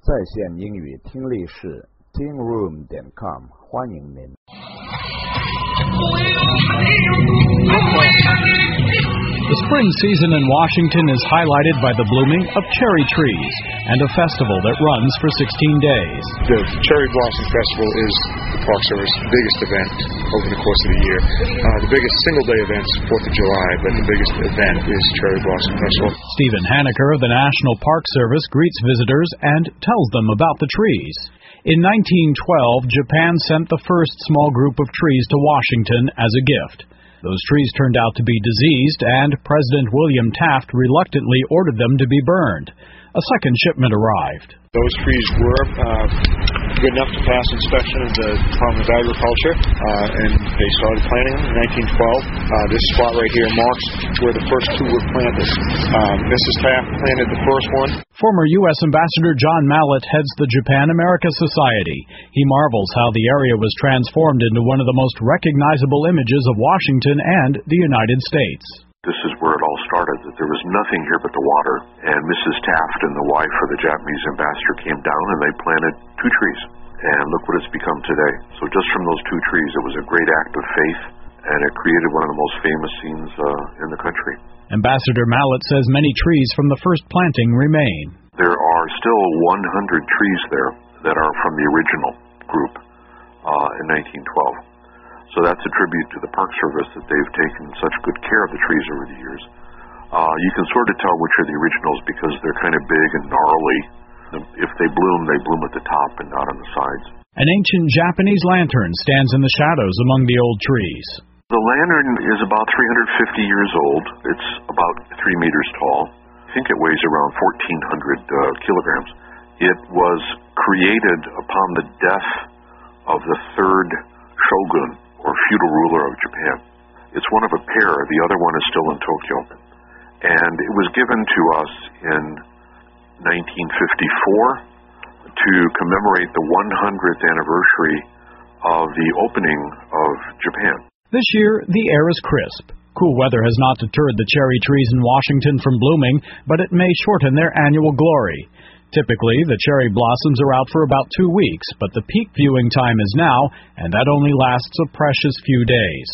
在线英语听力室 tingroom.com 欢迎您。 The spring season in Washington is highlighted by the blooming of cherry trees and a festival that runs for 16 days. The Cherry Blossom Festival is the Park Service's biggest event over the course of the year. The biggest single-day event is 4th of July, but the biggest event is Cherry Blossom Festival. Stephen Haneker of the National Park Service greets visitors and tells them about the trees. In 1912, Japan sent the first small group of trees to Washington as a gift. Those trees turned out to be diseased, and President William Taft reluctantly ordered them to be burned. A second shipment arrived. Those trees were good enough to pass inspection of the Department of Agriculture, and they started planting them in 1912. This spot right here marks where the first two were planted. Mrs. Taft planted the first one. Former U.S. Ambassador John Mallett heads the Japan-America Society. He marvels how the area was transformed into one of the most recognizable images of Washington and the United States. This is where it all started, that there was nothing here but the water, and Mrs. Taft and the wife of the Japanese ambassador came down and they planted 2 trees, and look what it's become today. So just from those 2 trees, it was a great act of faith, and it created one of the most famous scenes in the country. Ambassador Mallett says many trees from the first planting remain. There are still 100 trees there that are from the original group in 1912. So that's a tribute to the Park Service that they've taken such good care of the trees over the years. You can sort of tell which are the originals because they're kind of big and gnarly. If they bloom at the top and not on the sides. An ancient Japanese lantern stands in the shadows among the old trees. The lantern is about 350 years old. It's about 3 meters tall. I think it weighs around 1,400 kilograms. It was created upon the death of the 3rd shogun, or feudal ruler of Japan. It's one of a pair. The other one is still in Tokyo. And it was given to us in 1954 to commemorate the 100th anniversary of the opening of Japan. This year, the air is crisp. Cool weather has not deterred the cherry trees in Washington from blooming, but it may shorten their annual glory. Typically, the cherry blossoms are out for about 2 weeks, but the peak viewing time is now, and that only lasts a precious few days.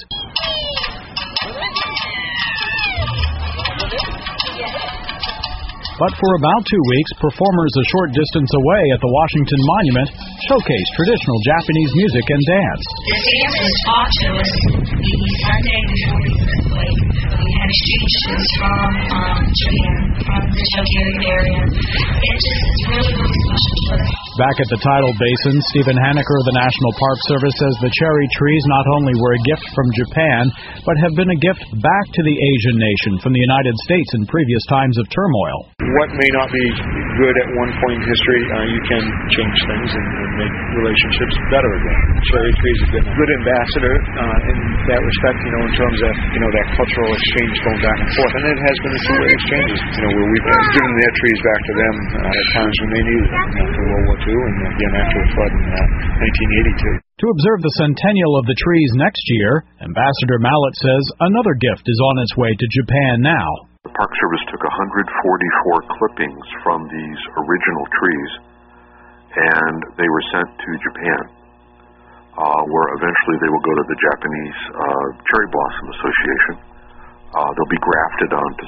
But for about 2 weeks, performers a short distance away at the Washington Monument showcase traditional Japanese music and dance. This dance was taught to us the Sunday before the earthquake. We had students from Japan, from the Tokyo area. It just is really, really special to us. Back at the tidal basin, Stephen Haneker of the National Park Service says the cherry trees not only were a gift from Japan, but have been a gift back to the Asian nation from the United States in previous times of turmoil. What may not be good at one point in history, you can change things and make relationships better again. Cherry trees have been a good ambassador in that respect, in terms of, that cultural exchange going back and forth. And it has been a two-way exchanges, where we've given their trees back to them at times when they needed them, after World War II and again after the flood in 1982. To observe the centennial of the trees next year, Ambassador Mallett says another gift is on its way to Japan now. The Park Service took 144 clippings from these original trees, and they were sent to Japan, where eventually they will go to the Japanese Cherry Blossom Association. They'll be grafted onto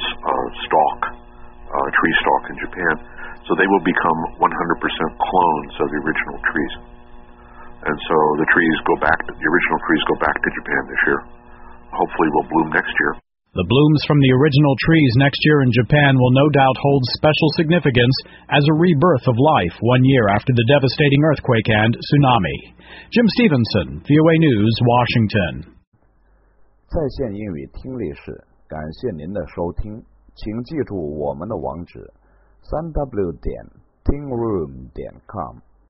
tree stalk in Japan, so they will become 100% clones of the original trees. And so the original trees go back to Japan this year. Hopefully will bloom next year. The blooms from the original trees next year in Japan will no doubt hold special significance as a rebirth of life 1 year after the devastating earthquake and tsunami. Jim Stevenson, VOA News, Washington. 在线英语听力室，感谢您的收听，请记住我们的网址：3w.tingroom.com。